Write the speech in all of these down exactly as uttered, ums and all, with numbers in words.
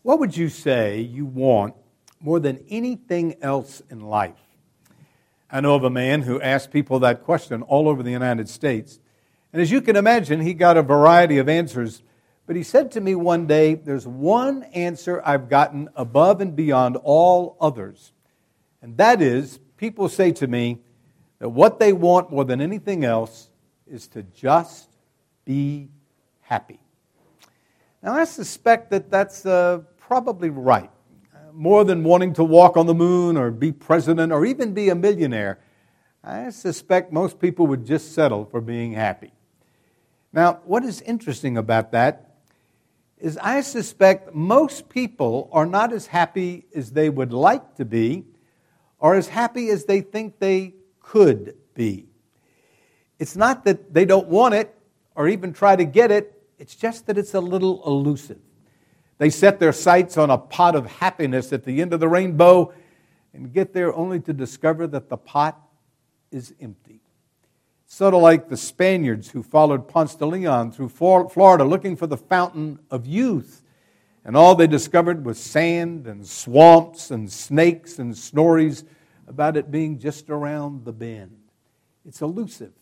What would you say you want more than anything else in life? I know of a man who asked people that question all over the United States. And as you can imagine, he got a variety of answers. But he said to me one day, there's one answer I've gotten above and beyond all others. And that is, people say to me that what they want more than anything else is to just be happy. Now, I suspect that that's uh, probably right. More than wanting to walk on the moon or be president or even be a millionaire, I suspect most people would just settle for being happy. Now, what is interesting about that is I suspect most people are not as happy as they would like to be or as happy as they think they could be. It's not that they don't want it or even try to get it, it's just that it's a little elusive. They set their sights on a pot of happiness at the end of the rainbow and get there only to discover that the pot is empty. Sort of like the Spaniards who followed Ponce de Leon through Florida looking for the fountain of youth. And all they discovered was sand and swamps and snakes and stories about it being just around the bend. It's elusive.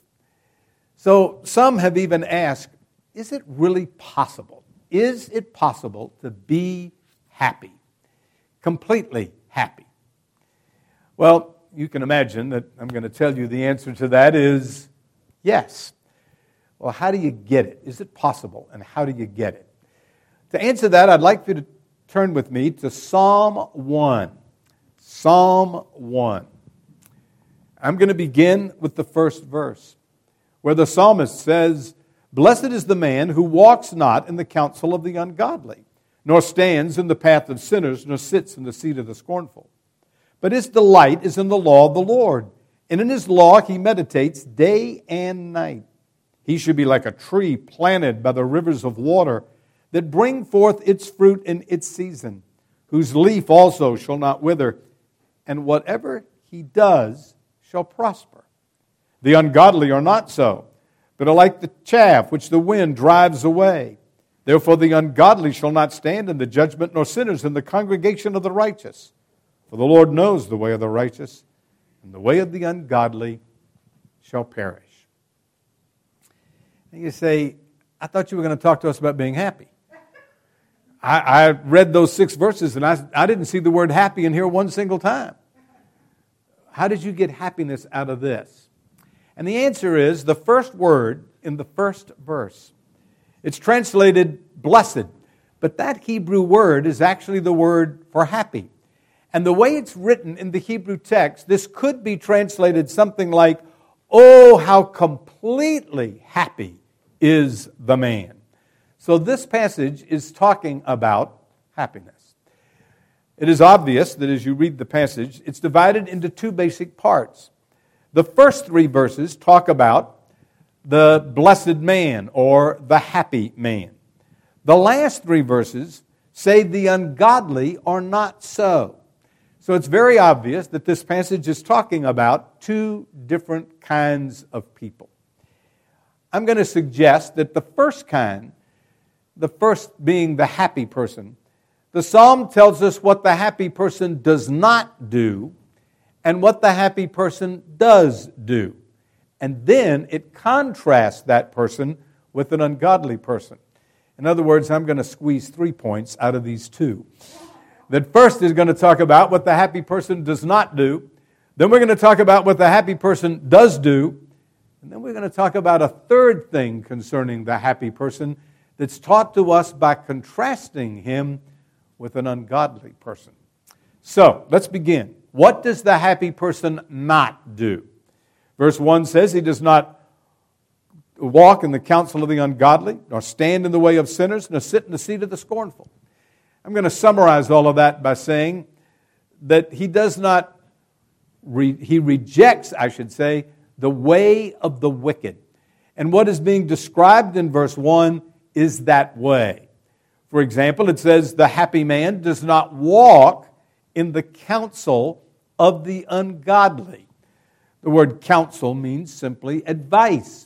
So some have even asked, is it really possible? Is it possible to be happy? Completely happy? Well, you can imagine that I'm going to tell you the answer to that is yes. Well, how do you get it? Is it possible? And how do you get it? To answer that, I'd like you to turn with me to Psalm one. Psalm one. I'm going to begin with the first verse, where the psalmist says, "Blessed is the man who walks not in the counsel of the ungodly, nor stands in the path of sinners, nor sits in the seat of the scornful. But his delight is in the law of the Lord, and in his law he meditates day and night. He should be like a tree planted by the rivers of water, that bring forth its fruit in its season, whose leaf also shall not wither, and whatever he does shall prosper. The ungodly are not so, but are like the chaff which the wind drives away. Therefore the ungodly shall not stand in the judgment, nor sinners in the congregation of the righteous. For the Lord knows the way of the righteous, and the way of the ungodly shall perish." And you say, I thought you were going to talk to us about being happy. I, I read those six verses, and I, I didn't see the word happy in here one single time. How did you get happiness out of this? And the answer is the first word in the first verse. It's translated blessed, but that Hebrew word is actually the word for happy. And the way it's written in the Hebrew text, this could be translated something like, "Oh, how completely happy is the man." So this passage is talking about happiness. It is obvious that as you read the passage, it's divided into two basic parts. The first three verses talk about the blessed man or the happy man. The last three verses say the ungodly are not so. So it's very obvious that this passage is talking about two different kinds of people. I'm going to suggest that the first kind, the first being the happy person, the psalm tells us what the happy person does not do and what the happy person does do. And then it contrasts that person with an ungodly person. In other words, I'm going to squeeze three points out of these two. That first is going to talk about what the happy person does not do. Then we're going to talk about what the happy person does do. And then we're going to talk about a third thing concerning the happy person that's taught to us by contrasting him with an ungodly person. So, let's begin. What does the happy person not do? Verse one says he does not walk in the counsel of the ungodly, nor stand in the way of sinners, nor sit in the seat of the scornful. I'm going to summarize all of that by saying that he does not, re, he rejects, I should say, the way of the wicked. And what is being described in verse one is that way. For example, it says, the happy man does not walk in the counsel of the ungodly. The word counsel means simply advice.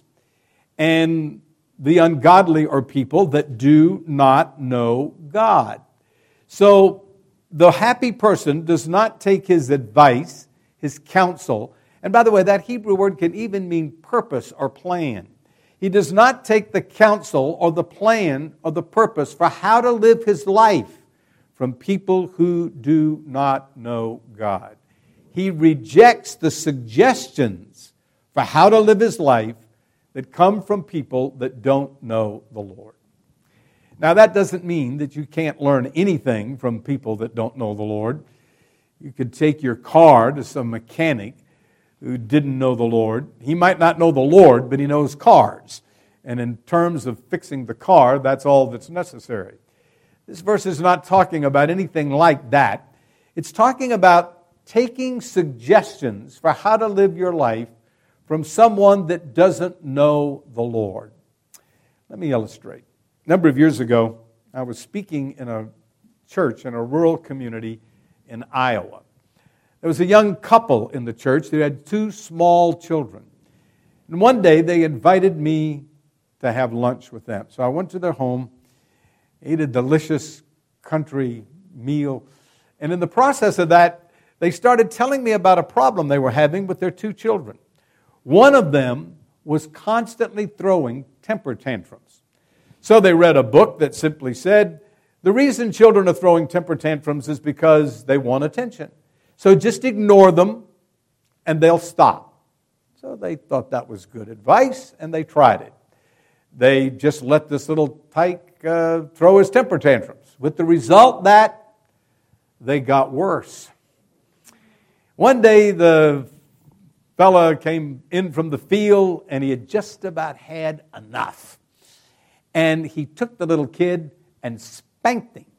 And the ungodly are people that do not know God. So the happy person does not take his advice, his counsel, and by the way, that Hebrew word can even mean purpose or plan. He does not take the counsel or the plan or the purpose for how to live his life from people who do not know God. He rejects the suggestions for how to live his life that come from people that don't know the Lord. Now, that doesn't mean that you can't learn anything from people that don't know the Lord. You could take your car to some mechanic who didn't know the Lord. He might not know the Lord, but he knows cars. And in terms of fixing the car, that's all that's necessary. This verse is not talking about anything like that. It's talking about taking suggestions for how to live your life from someone that doesn't know the Lord. Let me illustrate. A number of years ago, I was speaking in a church in a rural community in Iowa. There was a young couple in the church that had two small children. And one day they invited me to have lunch with them. So I went to their home, ate a delicious country meal, and in the process of that, they started telling me about a problem they were having with their two children. One of them was constantly throwing temper tantrums. So they read a book that simply said, the reason children are throwing temper tantrums is because they want attention. So just ignore them and they'll stop. So they thought that was good advice and they tried it. They just let this little tyke uh, throw his temper tantrums, with the result that they got worse. One day the fella came in from the field and he had just about had enough. And he took the little kid and spanked him,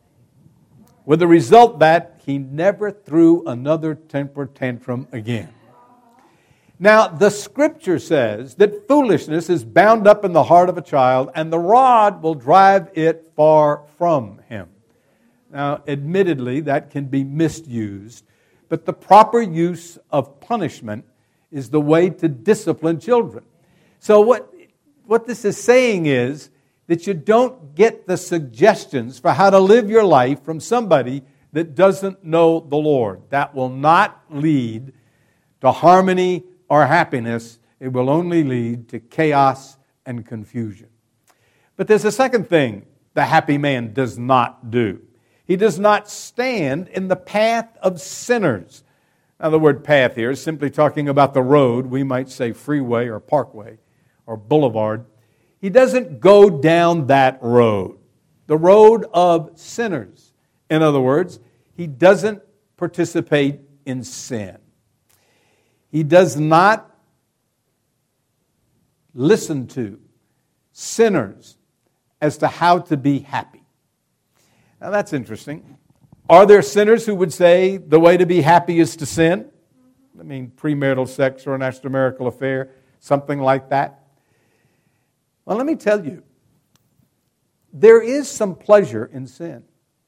with the result that he never threw another temper tantrum again. Now, the Scripture says that foolishness is bound up in the heart of a child, and the rod will drive it far from him. Now, admittedly, that can be misused, but the proper use of punishment is the way to discipline children. So what, what this is saying is that you don't get the suggestions for how to live your life from somebody that doesn't know the Lord. That will not lead to harmony or happiness. It will only lead to chaos and confusion. But there's a second thing the happy man does not do. He does not stand in the path of sinners. Now, the word path here is simply talking about the road. We might say freeway or parkway or boulevard. He doesn't go down that road, the road of sinners. In other words, he doesn't participate in sin. He does not listen to sinners as to how to be happy. Now that's interesting. Are there sinners who would say the way to be happy is to sin? I mean, premarital sex or an extramarital affair, something like that. Well, let me tell you, there is some pleasure in sin.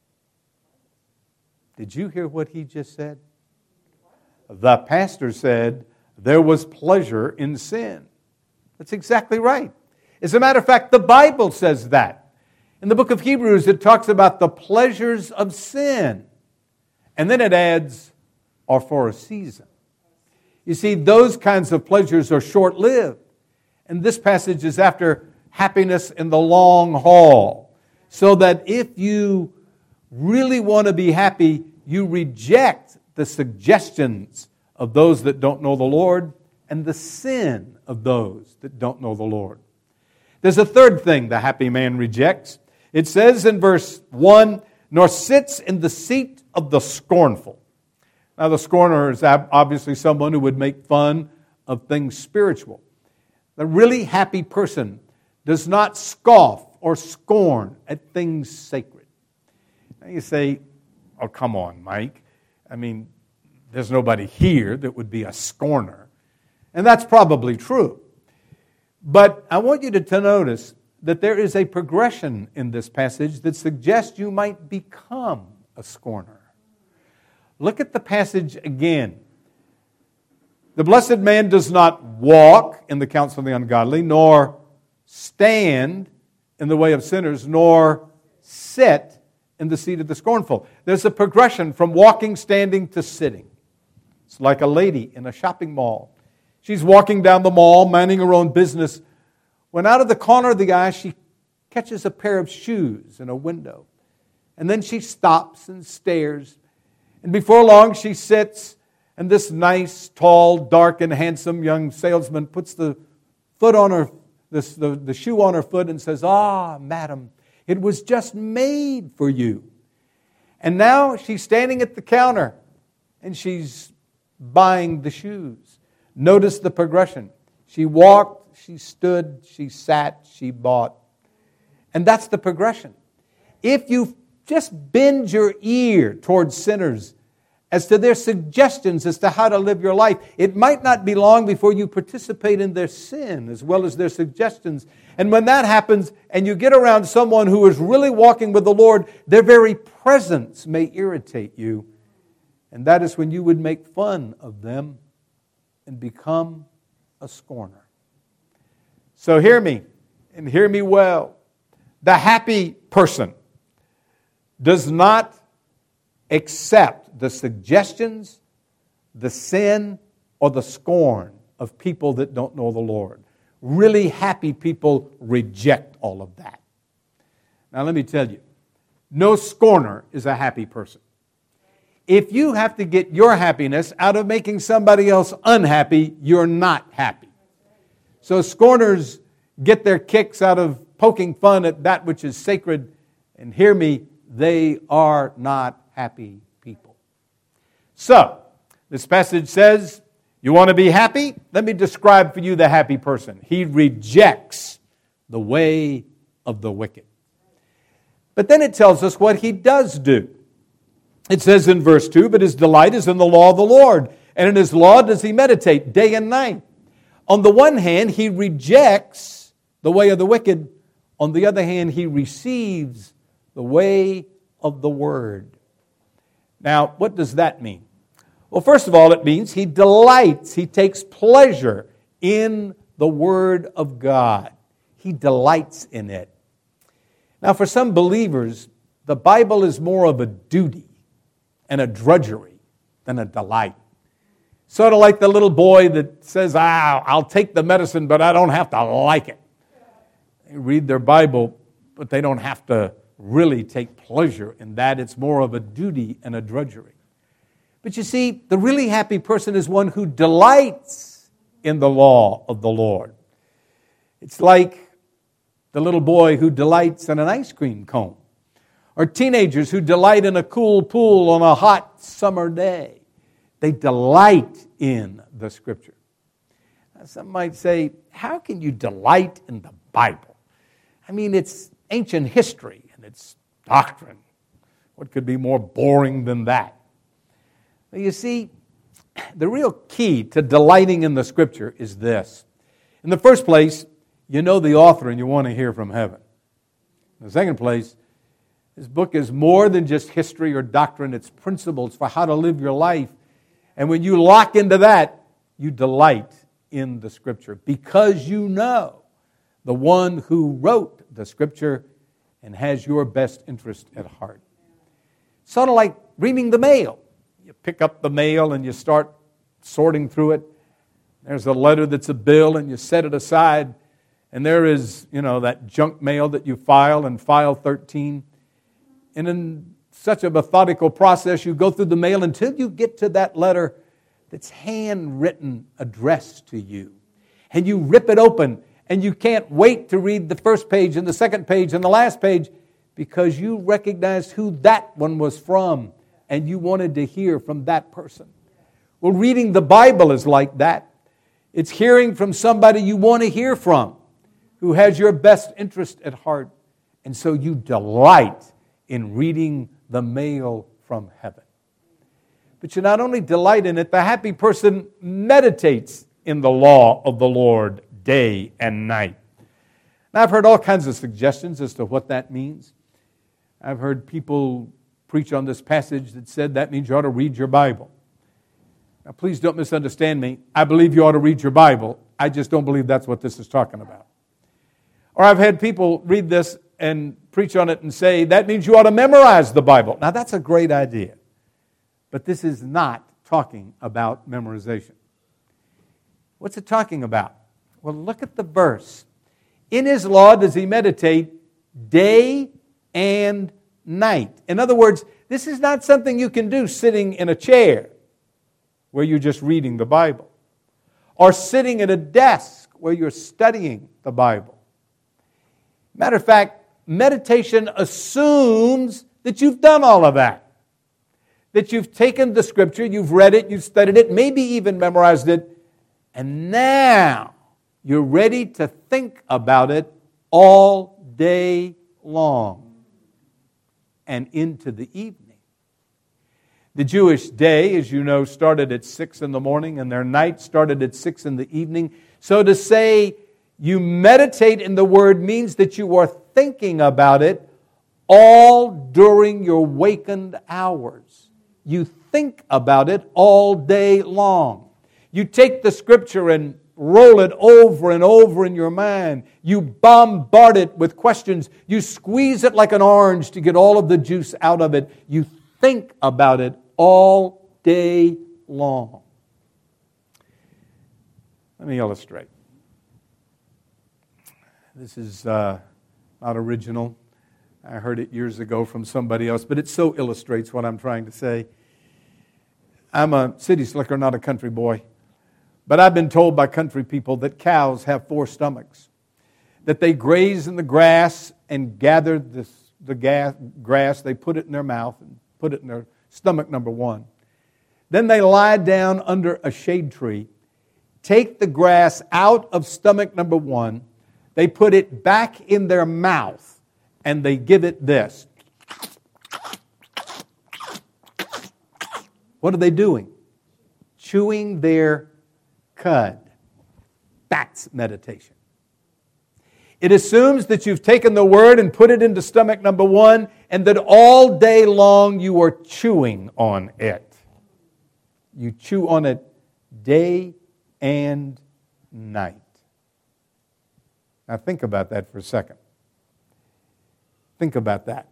Did you hear what he just said? The pastor said there was pleasure in sin. That's exactly right. As a matter of fact, the Bible says that. In the book of Hebrews, it talks about the pleasures of sin. And then it adds, or for a season. You see, those kinds of pleasures are short-lived. And this passage is after happiness in the long haul. So that if you really want to be happy, you reject the suggestions of those that don't know the Lord and the sin of those that don't know the Lord. There's a third thing the happy man rejects. It says in verse one, nor sits in the seat of the scornful. Now the scorner is obviously someone who would make fun of things spiritual. The really happy person does not scoff or scorn at things sacred. Now you say, oh, come on, Mike. I mean, there's nobody here that would be a scorner. And that's probably true. But I want you to notice that there is a progression in this passage that suggests you might become a scorner. Look at the passage again. The blessed man does not walk in the counsel of the ungodly, nor stand in the way of sinners, nor sit in the seat of the scornful. There's a progression from walking, standing to sitting. It's like a lady in a shopping mall. She's walking down the mall, minding her own business, when out of the corner of the eye, she catches a pair of shoes in a window. And then she stops and stares. And before long, she sits, and this nice, tall, dark, and handsome young salesman puts the foot on her, this, the, the shoe on her foot and says, "Ah, madam, it was just made for you." And now she's standing at the counter, and she's buying the shoes. Notice the progression. She walked, she stood, she sat, she bought. And that's the progression. If you just bend your ear towards sinners as to their suggestions as to how to live your life, it might not be long before you participate in their sin as well as their suggestions. And when that happens and you get around someone who is really walking with the Lord, their very presence may irritate you. And that is when you would make fun of them and become a scorner. So hear me, and hear me well. The happy person does not accept the suggestions, the sin, or the scorn of people that don't know the Lord. Really happy people reject all of that. Now let me tell you, no scorner is a happy person. If you have to get your happiness out of making somebody else unhappy, you're not happy. So scorners get their kicks out of poking fun at that which is sacred. And hear me, they are not happy people. So, this passage says, you want to be happy? Let me describe for you the happy person. He rejects the way of the wicked. But then it tells us what he does do. It says in verse two, but his delight is in the law of the Lord, and in his law does he meditate day and night. On the one hand, he rejects the way of the wicked. On the other hand, he receives the way of the word. Now, what does that mean? Well, first of all, it means he delights, he takes pleasure in the word of God. He delights in it. Now, for some believers, the Bible is more of a duty and a drudgery than a delight. Sort of like the little boy that says, ah, I'll take the medicine, but I don't have to like it. They read their Bible, but they don't have to really take pleasure in that. It's more of a duty and a drudgery. But you see, the really happy person is one who delights in the law of the Lord. It's like the little boy who delights in an ice cream cone, or teenagers who delight in a cool pool on a hot summer day. They delight in the Scripture. Now, some might say, how can you delight in the Bible? I mean, it's ancient history and it's doctrine. What could be more boring than that? Well, you see, the real key to delighting in the Scripture is this. In the first place, you know the author and you want to hear from heaven. In the second place, this book is more than just history or doctrine. It's principles for how to live your life. And when you lock into that, you delight in the Scripture because you know the one who wrote the Scripture and has your best interest at heart. Sort of like reading the mail. You pick up the mail and you start sorting through it. There's a letter that's a bill and you set it aside. And there is, you know, that junk mail that you file in file thirteen. And in such a methodical process, you go through the mail until you get to that letter that's handwritten, addressed to you. And you rip it open, and you can't wait to read the first page and the second page and the last page because you recognized who that one was from, and you wanted to hear from that person. Well, reading the Bible is like that. It's hearing from somebody you want to hear from, who has your best interest at heart. And so you delight in reading the mail from heaven. But you not only delight in it, the happy person meditates in the law of the Lord day and night. Now, I've heard all kinds of suggestions as to what that means. I've heard people preach on this passage that said that means you ought to read your Bible. Now, please don't misunderstand me. I believe you ought to read your Bible. I just don't believe that's what this is talking about. Or I've had people read this and preach on it and say, that means you ought to memorize the Bible. Now, that's a great idea. But this is not talking about memorization. What's it talking about? Well, look at the verse. In his law does he meditate day and night. In other words, this is not something you can do sitting in a chair where you're just reading the Bible, or sitting at a desk where you're studying the Bible. Matter of fact, meditation assumes that you've done all of that. That you've taken the Scripture, you've read it, you've studied it, maybe even memorized it, and now you're ready to think about it all day long and into the evening. The Jewish day, as you know, started at six in the morning, and their night started at six in the evening. So to say you meditate in the Word means that you are thinking about it all during your wakened hours. You think about it all day long. You take the Scripture and roll it over and over in your mind. You bombard it with questions. You squeeze it like an orange to get all of the juice out of it. You think about it all day long. Let me illustrate. This is uh, not original. I heard it years ago from somebody else, but it so illustrates what I'm trying to say. I'm a city slicker, not a country boy. But I've been told by country people that cows have four stomachs, that they graze in the grass and gather this, the gas, grass, they put it in their mouth and put it in their stomach, number one. Then they lie down under a shade tree, take the grass out of stomach number one, they put it back in their mouth, and they give it this. What are they doing? Chewing their cud. That's meditation. It assumes that you've taken the Word and put it into stomach number one, and that all day long you are chewing on it. You chew on it day and night. Now think about that for a second. Think about that.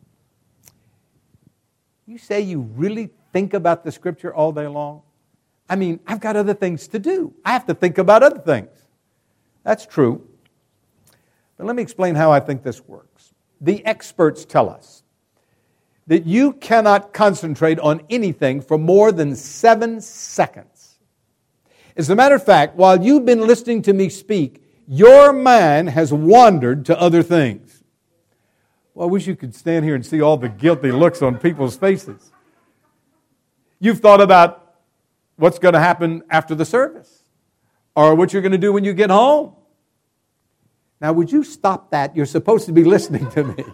You say you really think about the Scripture all day long? I mean, I've got other things to do. I have to think about other things. That's true. But let me explain how I think this works. The experts tell us that you cannot concentrate on anything for more than seven seconds. As a matter of fact, while you've been listening to me speak, your mind has wandered to other things. Well, I wish you could stand here and see all the guilty looks on people's faces. You've thought about what's going to happen after the service, or what you're going to do when you get home. Now, would you stop that? You're supposed to be listening to me.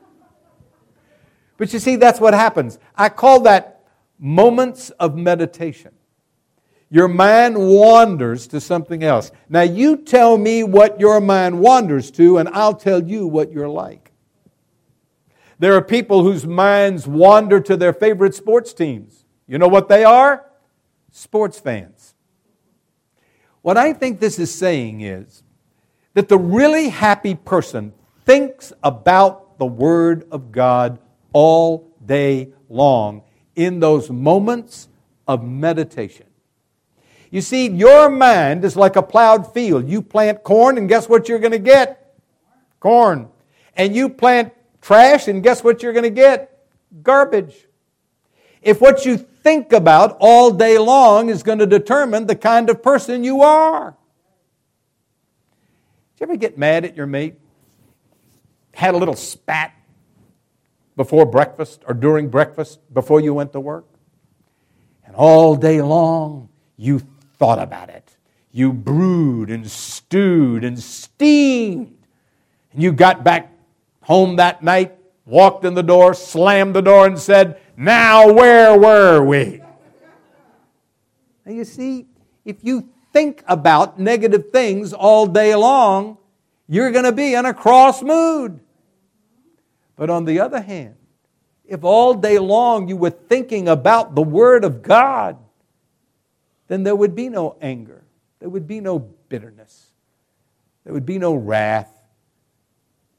But you see, that's what happens. I call that moments of meditation. Your mind wanders to something else. Now, you tell me what your mind wanders to, and I'll tell you what you're like. There are people whose minds wander to their favorite sports teams. You know what they are? Sports fans. What I think this is saying is that the really happy person thinks about the Word of God all day long in those moments of meditation. You see, your mind is like a plowed field. You plant corn, and guess what you're going to get? Corn. And you plant trash, and guess what you're going to get? Garbage. If what you think about all day long is going to determine the kind of person you are. Did you ever get mad at your mate? Had a little spat before breakfast or during breakfast before you went to work? And all day long you thought about it. You brewed and stewed and steamed. And you got back home that night, walked in the door, slammed the door and said, "Now where were we?" Now you see, if you think about negative things all day long, you're going to be in a cross mood. But on the other hand, if all day long you were thinking about the Word of God, then there would be no anger. There would be no bitterness. There would be no wrath.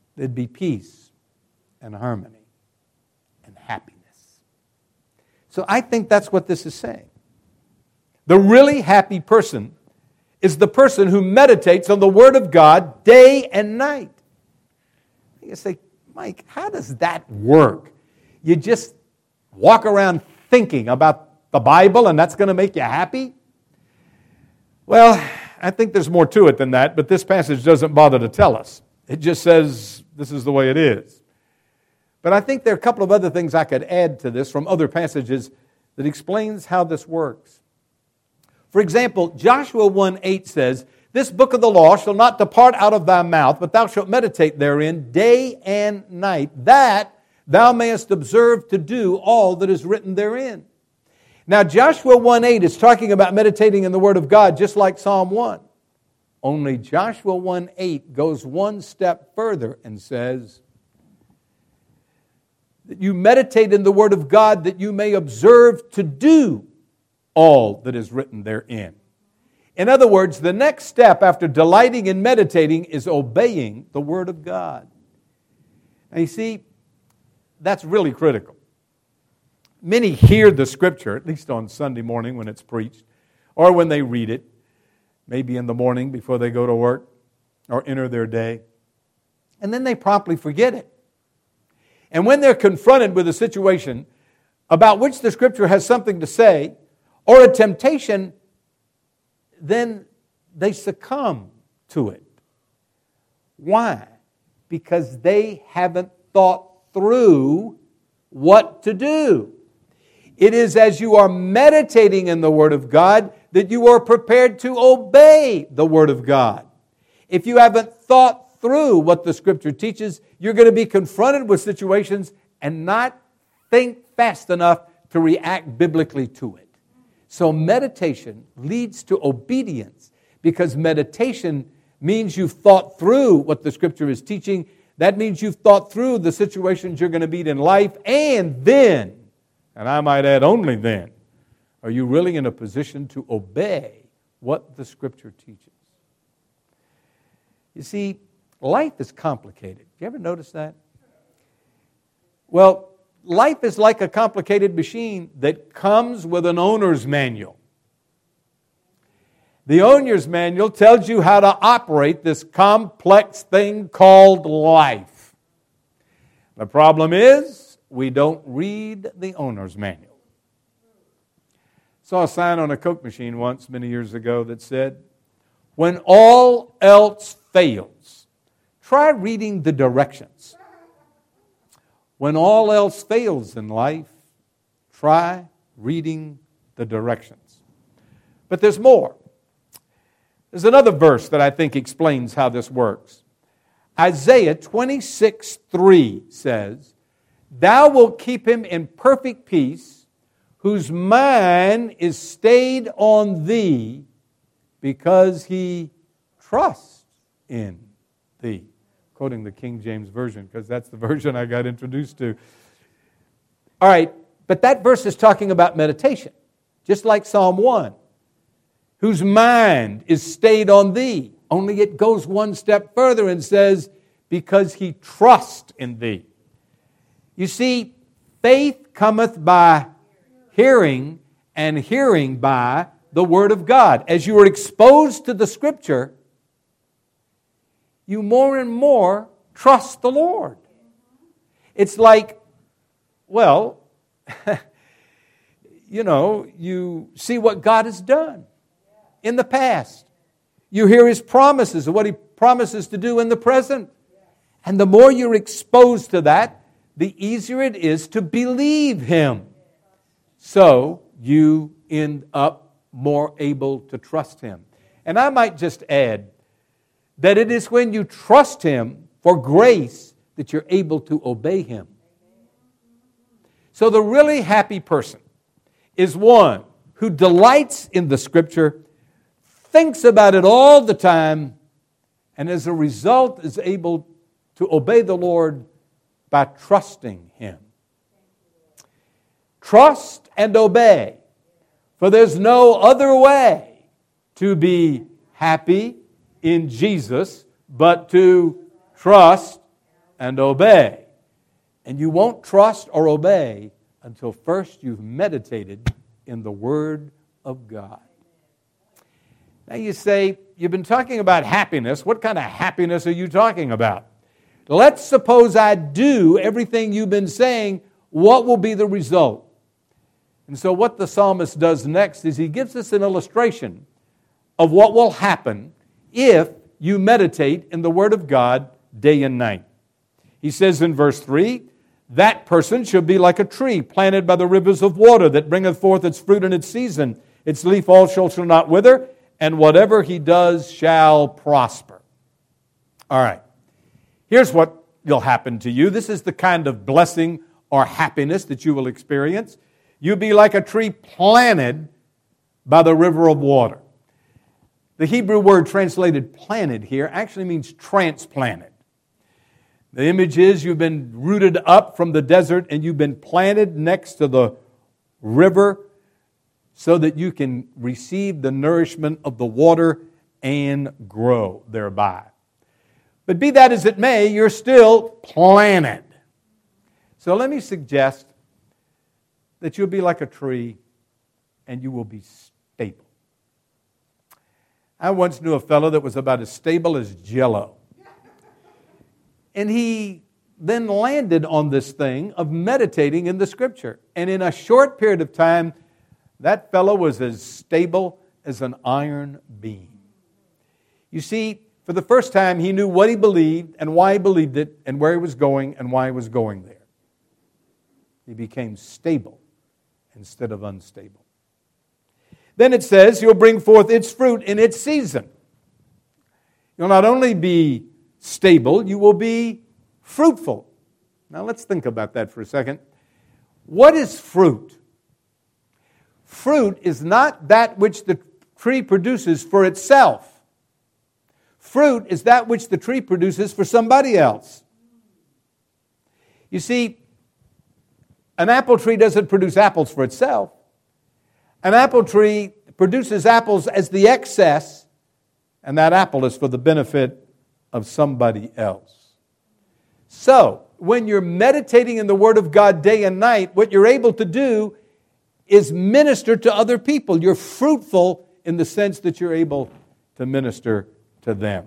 there'd be peace and harmony and happiness. So I think that's what this is saying. The really happy person is the person who meditates on the Word of God day and night. You say, Mike, how does that work? You just walk around thinking about the Bible and that's going to make you happy? Well, I think there's more to it than that, but this passage doesn't bother to tell us. It just says this is the way it is. But I think there are a couple of other things I could add to this from other passages that explains how this works. For example, Joshua one eight says, "This book of the law shall not depart out of thy mouth, but thou shalt meditate therein day and night, that thou mayest observe to do all that is written therein." Now, Joshua one eight is talking about meditating in the Word of God just like Psalm one. Only Joshua one eight goes one step further and says that you meditate in the Word of God that you may observe to do all that is written therein. In other words, the next step after delighting and meditating is obeying the Word of God. Now you see, that's really critical. Many hear the Scripture, at least on Sunday morning when it's preached, or when they read it, maybe in the morning before they go to work or enter their day, and then they promptly forget it. And when they're confronted with a situation about which the Scripture has something to say, or a temptation, then they succumb to it. Why? Because they haven't thought through what to do. It is as you are meditating in the Word of God that you are prepared to obey the Word of God. If you haven't thought through what the Scripture teaches, you're going to be confronted with situations and not think fast enough to react biblically to it. So meditation leads to obedience, because meditation means you've thought through what the Scripture is teaching. That means you've thought through the situations you're going to meet in life, and then, and I might add only then, are you really in a position to obey what the Scripture teaches. You see, life is complicated. You ever notice that? Well, life is like a complicated machine that comes with an owner's manual. The owner's manual tells you how to operate this complex thing called life. The problem is, we don't read the owner's manual. Saw a sign on a Coke machine once, many years ago, that said, "When all else fails, try reading the directions. When all else fails in life, try reading the directions." But there's more. There's another verse that I think explains how this works. Isaiah twenty-six three says, "Thou wilt keep him in perfect peace, whose mind is stayed on thee, because he trusts in thee." Quoting the King James Version, because that's the version I got introduced to. All right, but that verse is talking about meditation, just like Psalm one. Whose mind is stayed on thee. Only it goes one step further and says, because he trusts in thee. You see, faith cometh by hearing, and hearing by the Word of God. As you are exposed to the Scripture, you more and more trust the Lord. It's like, well, you know, you see what God has done in the past. You hear His promises of what He promises to do in the present. And the more you're exposed to that, the easier it is to believe Him. So you end up more able to trust Him. And I might just add that it is when you trust Him for grace that you're able to obey Him. So the really happy person is one who delights in the Scripture, thinks about it all the time, and as a result is able to obey the Lord by trusting Him. Trust and obey, for there's no other way to be happy in Jesus but to trust and obey. And you won't trust or obey until first you've meditated in the Word of God. Now you say, you've been talking about happiness. What kind of happiness are you talking about? Let's suppose I do everything you've been saying. What will be the result? And so what the psalmist does next is he gives us an illustration of what will happen if you meditate in the Word of God day and night. He says in verse three, that person shall be like a tree planted by the rivers of water that bringeth forth its fruit in its season. Its leaf also shall not wither, and whatever he does shall prosper. All right. Here's what will happen to you. This is the kind of blessing or happiness that you will experience. You'll be like a tree planted by the river of water. The Hebrew word translated planted here actually means transplanted. The image is you've been rooted up from the desert and you've been planted next to the river so that you can receive the nourishment of the water and grow thereby. But be that as it may, you're still planted. So let me suggest that you'll be like a tree and you will be stable. I once knew a fellow that was about as stable as Jell-O. And he then landed on this thing of meditating in the Scripture. And in a short period of time, that fellow was as stable as an iron beam. You see, for the first time, he knew what he believed and why he believed it and where he was going and why he was going there. He became stable instead of unstable. Then it says, you'll bring forth its fruit in its season. You'll not only be stable, you will be fruitful. Now let's think about that for a second. What is fruit? Fruit is not that which the tree produces for itself. Fruit is that which the tree produces for somebody else. You see, an apple tree doesn't produce apples for itself. An apple tree produces apples as the excess, and that apple is for the benefit of somebody else. So, when you're meditating in the Word of God day and night, what you're able to do is minister to other people. You're fruitful in the sense that you're able to minister to them.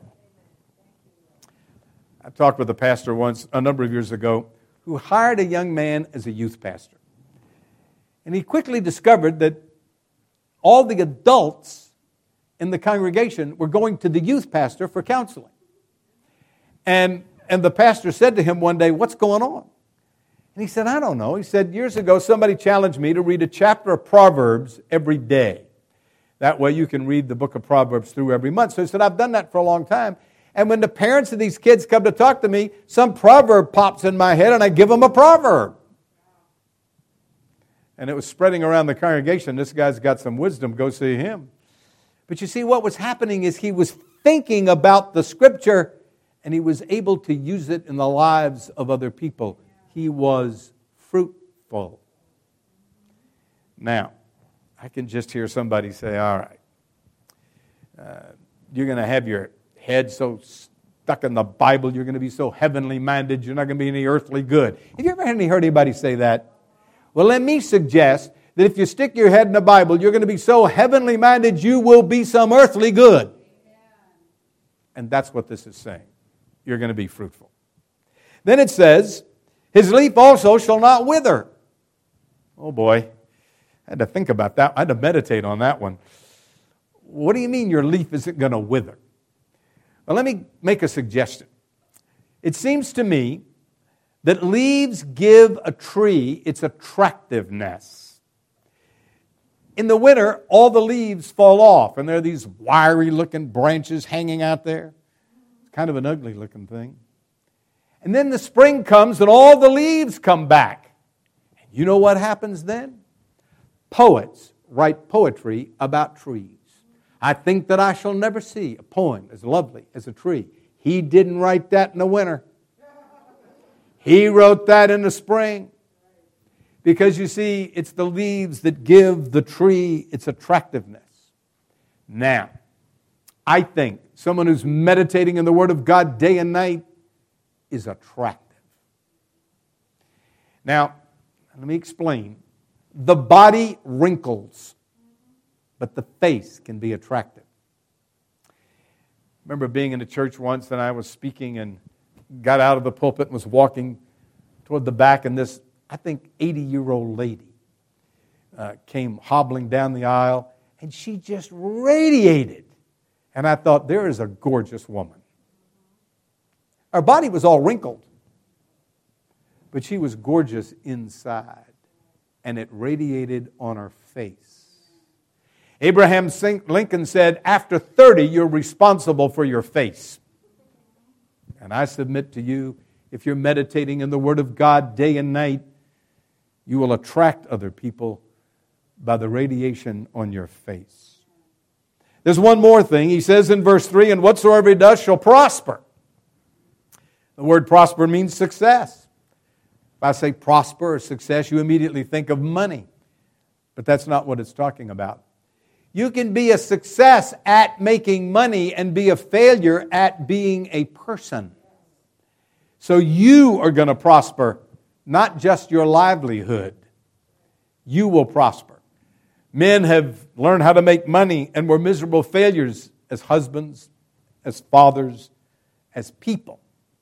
I talked with a pastor once, a number of years ago, who hired a young man as a youth pastor. And he quickly discovered that all the adults in the congregation were going to the youth pastor for counseling. And, and the pastor said to him one day, what's going on? And he said, I don't know. He said, years ago, somebody challenged me to read a chapter of Proverbs every day. That way you can read the book of Proverbs through every month. So he said, I've done that for a long time. And when the parents of these kids come to talk to me, some proverb pops in my head and I give them a proverb. And it was spreading around the congregation. This guy's got some wisdom. Go see him. But you see, what was happening is he was thinking about the Scripture and he was able to use it in the lives of other people. He was fruitful. Now, I can just hear somebody say, all right, uh, you're going to have your head so stuck in the Bible, you're going to be so heavenly minded, you're not going to be any earthly good. Have you ever heard anybody say that? Well, let me suggest that if you stick your head in the Bible, you're going to be so heavenly minded, you will be some earthly good. And that's what this is saying. You're going to be fruitful. Then it says, his leaf also shall not wither. Oh boy, I had to think about that. I had to meditate on that one. What do you mean your leaf isn't going to wither? Well, let me make a suggestion. It seems to me that leaves give a tree its attractiveness. In the winter, all the leaves fall off, and there are these wiry-looking branches hanging out there. It's kind of an ugly-looking thing. And then the spring comes, and all the leaves come back. And you know what happens then? Poets write poetry about trees. I think that I shall never see a poem as lovely as a tree. He didn't write that in the winter. He wrote that in the spring. Because you see, it's the leaves that give the tree its attractiveness. Now, I think someone who's meditating in the Word of God day and night is attractive. Now, let me explain. The body wrinkles, but the face can be attractive. I remember being in a church once, and I was speaking and got out of the pulpit and was walking toward the back, and this, I think, eighty-year-old lady uh, came hobbling down the aisle, and she just radiated. And I thought, there is a gorgeous woman. Her body was all wrinkled, but she was gorgeous inside, and it radiated on her face. Abraham Lincoln said, after thirty, you're responsible for your face. And I submit to you, if you're meditating in the Word of God day and night, you will attract other people by the radiation on your face. There's one more thing. He says in verse three, and whatsoever he does shall prosper. The word prosper means success. If I say prosper or success, you immediately think of money. But that's not what it's talking about. You can be a success at making money and be a failure at being a person. So you are going to prosper, not just your livelihood. You will prosper. Men have learned how to make money and were miserable failures as husbands, as fathers, as people.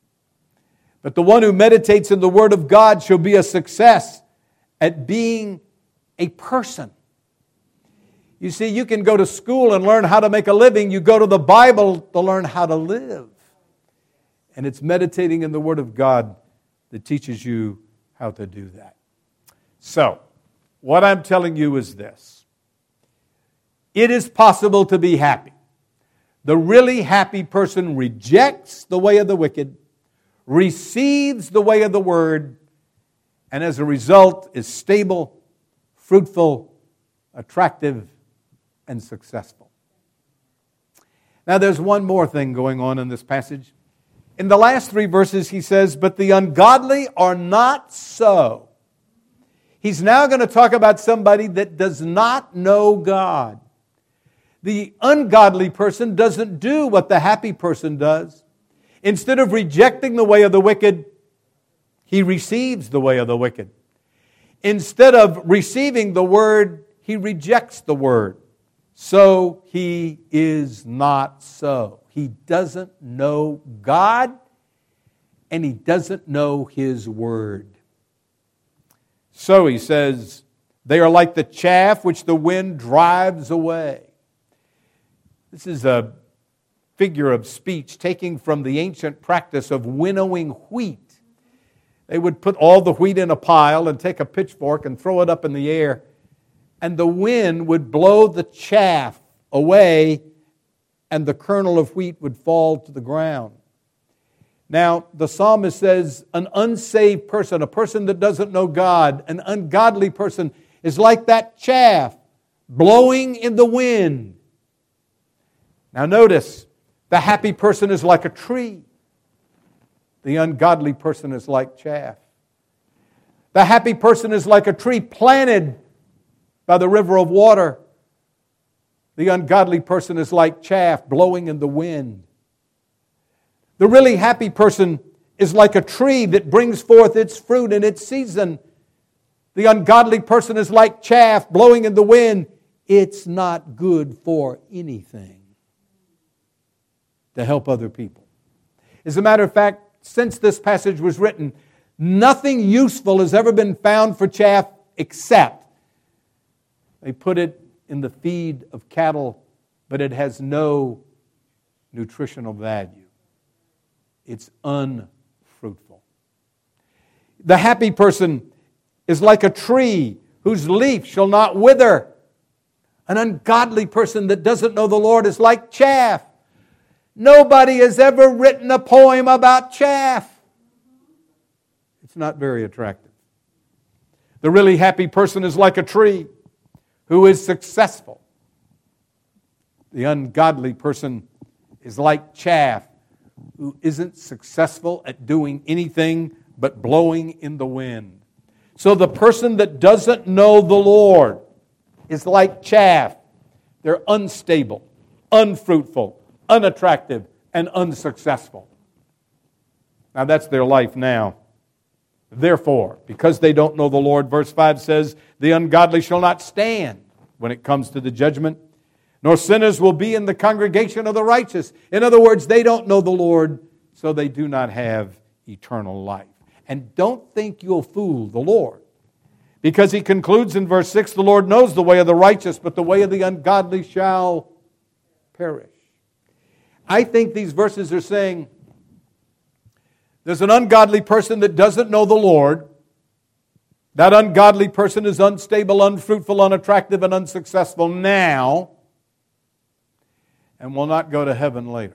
But the one who meditates in the Word of God shall be a success at being a person. You see, you can go to school and learn how to make a living. You go to the Bible to learn how to live. And it's meditating in the Word of God that teaches you how to do that. So, what I'm telling you is this. It is possible to be happy. The really happy person rejects the way of the wicked, receives the way of the Word, and as a result is stable, fruitful, attractive, and successful. Now there's one more thing going on in this passage. In the last three verses he says, but the ungodly are not so. He's now going to talk about somebody that does not know God. The ungodly person doesn't do what the happy person does. Instead of rejecting the way of the wicked, he receives the way of the wicked. Instead of receiving the Word, he rejects the Word. So he is not so. He doesn't know God, and he doesn't know His Word. So he says, they are like the chaff which the wind drives away. This is a figure of speech taking from the ancient practice of winnowing wheat. They would put all the wheat in a pile and take a pitchfork and throw it up in the air, and the wind would blow the chaff away, and the kernel of wheat would fall to the ground. Now, the psalmist says an unsaved person, a person that doesn't know God, an ungodly person, is like that chaff blowing in the wind. Now notice, the happy person is like a tree. The ungodly person is like chaff. The happy person is like a tree planted by the river of water. The ungodly person is like chaff blowing in the wind. The really happy person is like a tree that brings forth its fruit in its season. The ungodly person is like chaff blowing in the wind. It's not good for anything to help other people. As a matter of fact, since this passage was written, nothing useful has ever been found for chaff except they put it in the feed of cattle, but it has no nutritional value. It's unfruitful. The happy person is like a tree whose leaf shall not wither. An ungodly person that doesn't know the Lord is like chaff. Nobody has ever written a poem about chaff. It's not very attractive. The really happy person is like a tree who is successful. The ungodly person is like chaff who isn't successful at doing anything but blowing in the wind. So the person that doesn't know the Lord is like chaff. They're unstable, unfruitful, unattractive, and unsuccessful. Now that's their life now. Therefore, because they don't know the Lord, verse five says, the ungodly shall not stand when it comes to the judgment, nor sinners will be in the congregation of the righteous. In other words, they don't know the Lord, so they do not have eternal life. And don't think you'll fool the Lord, because He concludes in verse six, the Lord knows the way of the righteous, but the way of the ungodly shall perish. I think these verses are saying, there's an ungodly person that doesn't know the Lord. That ungodly person is unstable, unfruitful, unattractive, and unsuccessful now, and will not go to heaven later.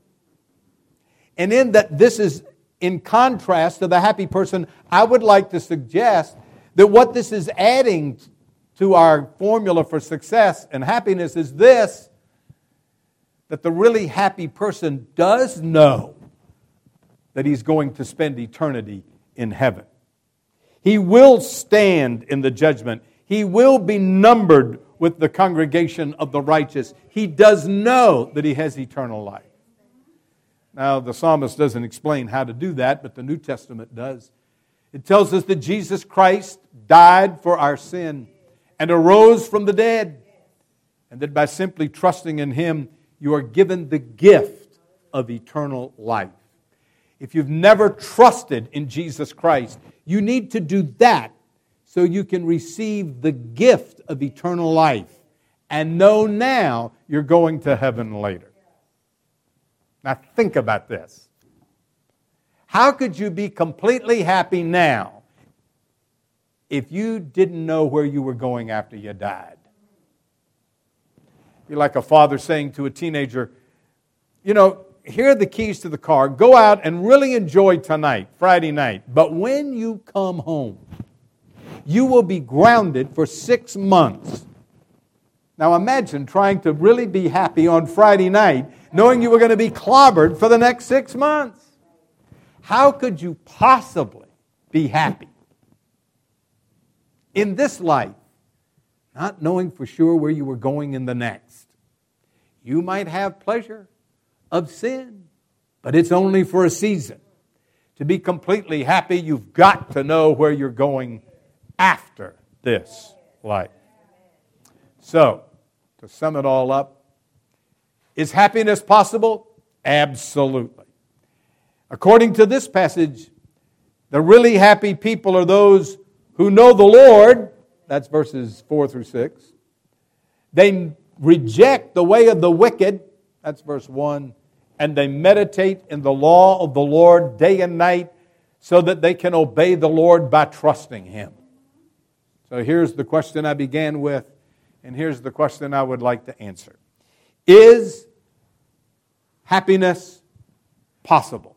And in that this is in contrast to the happy person, I would like to suggest that what this is adding to our formula for success and happiness is this, that the really happy person does know that he's going to spend eternity in heaven. He will stand in the judgment. He will be numbered with the congregation of the righteous. He does know that he has eternal life. Now, the psalmist doesn't explain how to do that, but the New Testament does. It tells us that Jesus Christ died for our sin and arose from the dead, and that by simply trusting in Him, you are given the gift of eternal life. If you've never trusted in Jesus Christ, you need to do that so you can receive the gift of eternal life and know now you're going to heaven later. Now think about this. How could you be completely happy now if you didn't know where you were going after you died? It'd be like a father saying to a teenager, you know, here are the keys to the car. Go out and really enjoy tonight, Friday night. But when you come home, you will be grounded for six months. Now imagine trying to really be happy on Friday night, knowing you were going to be clobbered for the next six months. How could you possibly be happy in this life, not knowing for sure where you were going in the next? You might have pleasure of sin, but it's only for a season. To be completely happy, you've got to know where you're going after this life. So, to sum it all up, is happiness possible? Absolutely. According to this passage, the really happy people are those who know the Lord. That's verses four through six. They reject the way of the wicked. That's verse one. And they meditate in the law of the Lord day and night so that they can obey the Lord by trusting Him. So here's the question I began with, and here's the question I would like to answer. Is happiness possible?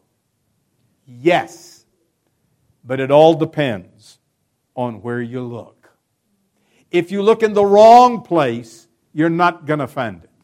Yes, but it all depends on where you look. If you look in the wrong place, you're not going to find it.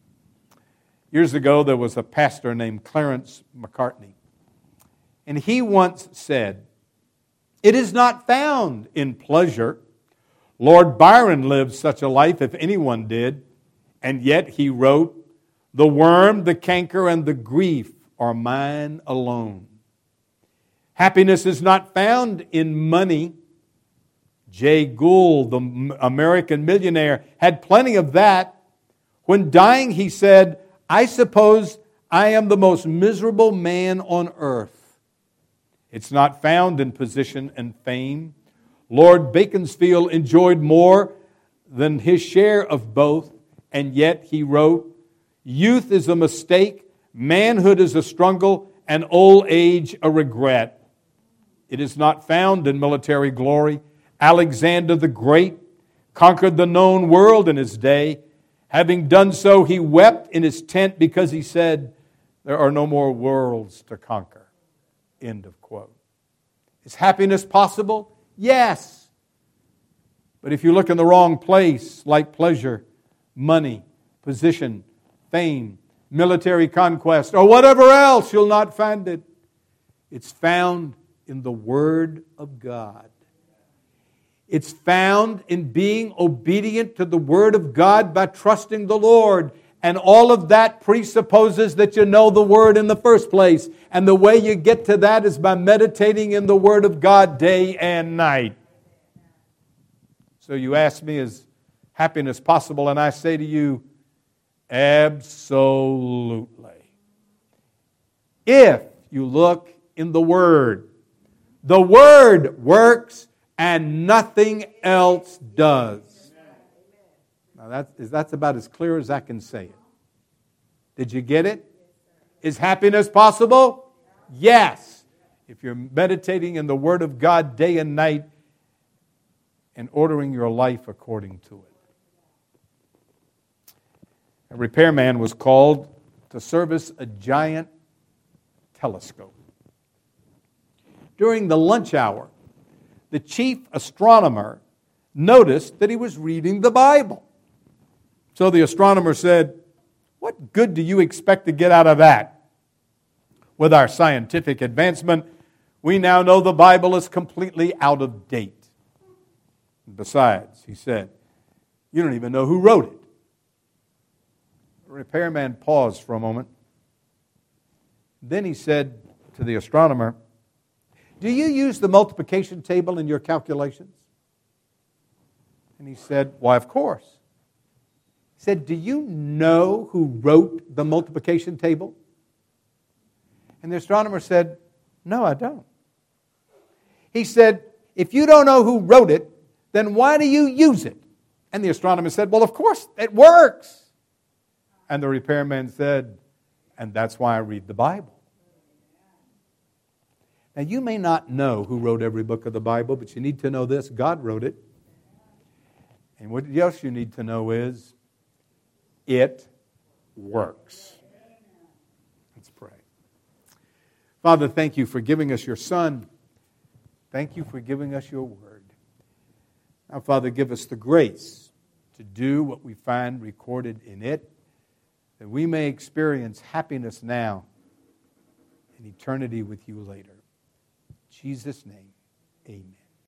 Years ago, there was a pastor named Clarence McCartney, and he once said, "It is not found in pleasure. Lord Byron lived such a life, if anyone did, and yet he wrote, 'The worm, the canker, and the grief are mine alone.' Happiness is not found in money. Jay Gould, the American millionaire, had plenty of that. When dying, he said, 'I suppose I am the most miserable man on earth.' It's not found in position and fame. Lord Beaconsfield enjoyed more than his share of both, and yet he wrote, 'Youth is a mistake, manhood is a struggle, and old age a regret.' It is not found in military glory. Alexander the Great conquered the known world in his day. Having done so, he wept in his tent because he said, 'There are no more worlds to conquer.'" End of quote. Is happiness possible? Yes. But if you look in the wrong place, like pleasure, money, position, fame, military conquest, or whatever else, you'll not find it. It's found in the Word of God. It's found in being obedient to the Word of God by trusting the Lord And all of that presupposes that you know the Word in the first place. And the way you get to that is by meditating in the Word of God day and night. So you ask me, is happiness possible? And I say to you, absolutely. If you look in the Word, the Word works and nothing else does. Now that's, that's about as clear as I can say it. Did you get it? Is happiness possible? Yes. If you're meditating in the Word of God day and night and ordering your life according to it. A repairman was called to service a giant telescope. During the lunch hour, the chief astronomer noticed that he was reading the Bible. So the astronomer said, "What good do you expect to get out of that? With our scientific advancement, we now know the Bible is completely out of date. Besides," he said, "you don't even know who wrote it." The repairman paused for a moment. Then he said to the astronomer, "Do you use the multiplication table in your calculations?" And he said, "Why, of course." He said, "Do you know who wrote the multiplication table?" And the astronomer said, "No, I don't." He said, "If you don't know who wrote it, then why do you use it?" And the astronomer said, "Well, of course, it works." And the repairman said, "And that's why I read the Bible." Now, you may not know who wrote every book of the Bible, but you need to know this: God wrote it. And what else you need to know is, it works. Let's pray. Father, thank you for giving us your Son. Thank you for giving us your Word. Now, Father, give us the grace to do what we find recorded in it, that we may experience happiness now and eternity with you later. In Jesus' name, amen.